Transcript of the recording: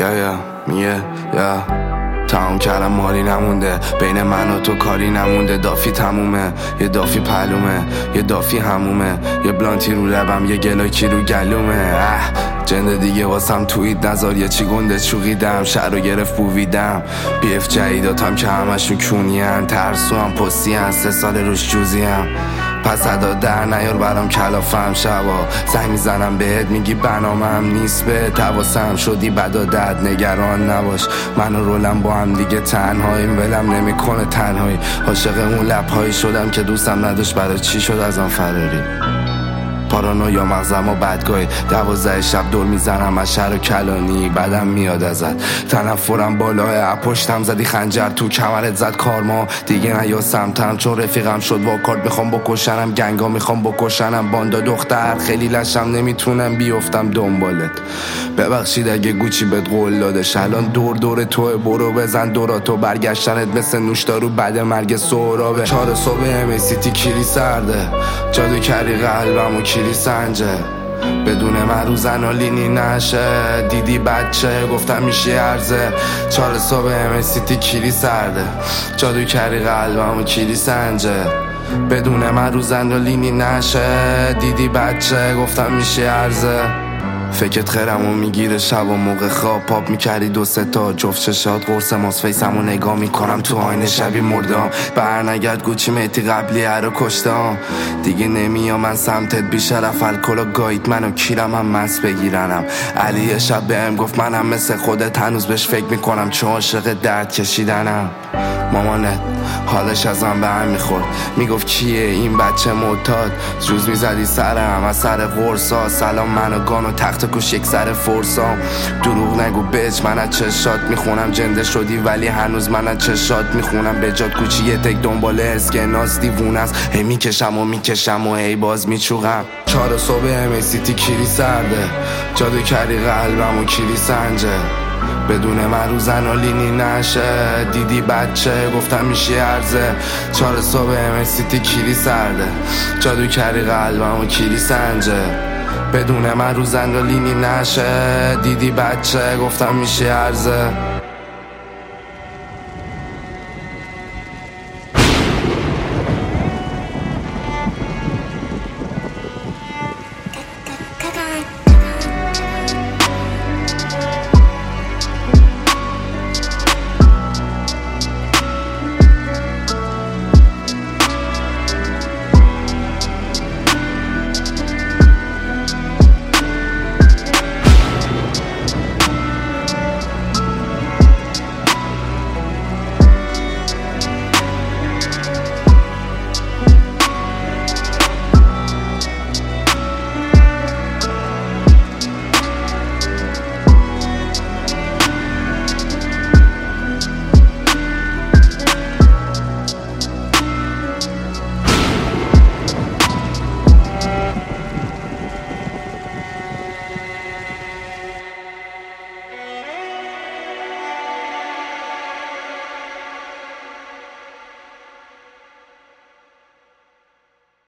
یا میگه یا تمام کردم مالی نمونده، بین من و تو کاری نمونده. دافی تمومه، یه دافی پلومه، یه دافی همومه، یه بلانتی رو لبم، یه گلاکی رو گلومه. جنده دیگه واسم تویید نزار، یه چی گنده چوقیدم، شهر رو گرفت بویدم. بی اف جدیداتم که همشون کونین، ترسو هم پستی هن، 3 سال روش جوزیم. پس ادا در نیار برام کلافم، شبا زنگ میزنم بهت میگی برنامه‌ام نیست، به تواسم شدی بدادت، نگران نباش من و رولم با هم دیگه تنهاییم، ولم نمیکنه تنهایی. عاشق اون لبهایی شدم که دوستم نداشت، برای چی شد از آن فراری؟ پارانویا مغزم و بدگاهی، 12 شب دور میزنم از شهر و کلانی، بدم میاد ازت. تنفرم بالاه، پشتم زدی خنجر تو کمرت زد کارما، دیگه نیا سمتم چون رفیقم شد واکارد، میخوام بکشنم گنگا، میخوام بکشنم باندا دختر، خیلی لشم نمیتونم بیفتم دنبالت. ببخشید اگه گوچی بهت قول دادش، الان دور توه، برو بزن دوراتو، برگشتنت مثل نوشدارو بعد مرگ سهرابه. 4 صبح امیسیتی کیری سرده، جادو کردی قلبم و کیری سنجه، بدون من رو زنالینی نشه. دیدی بچه گفتم میشه ارزه، 4 صبح امیسیتی کیری سرده، جادو کردی قلبم و کیری سنجه، بدون من رو زنالینی نشه. دیدی بچه گفتم میشه ارزه. فکرت خیرمو میگیره شب و موقع خواب، پاپ میکردی 2-3 تا جفت چشات، قرص ماس فیسمو نگاه میکنم تو آینه شبی مردم. برنگرد گوچی میتی قبلی رو کشتم، دیگه نمیام من سمتت، بیشرف الکل و گایید منو کیرم هم مست بگیرنم. علی شب بهم گفت منم مثل خودت، هنوز بهش فکر میکنم چون عاشق درد کشیدنم. مامانت حالش ازم به هم میخورد، میگفت کیه این بچه معتاد، جوز میزدی سرم از سر قرصا، سلام منو گان و تخت کش یک سر فرسام. دروغ نگو بچ، من از چشات میخونم جنده شدی ولی هنوز من از چشات میخونم، به جات کوچی یه تک دنبال اسکناس دیوونه است، هی میکشم و هی باز میچوغم. 4 صبح امیسیتی کیری سرده، جادو کردی قلبم و کیری سنجه، بدون من رو زنالینی نشه. دیدی بچه گفتم میشه ارزه، 4 صبح امیسیتی کیری سرده، جادو کردی قلبم و کیری سنجه، بدون من رو زنالینی نشه. دیدی بچه گفتم میشه ارزه.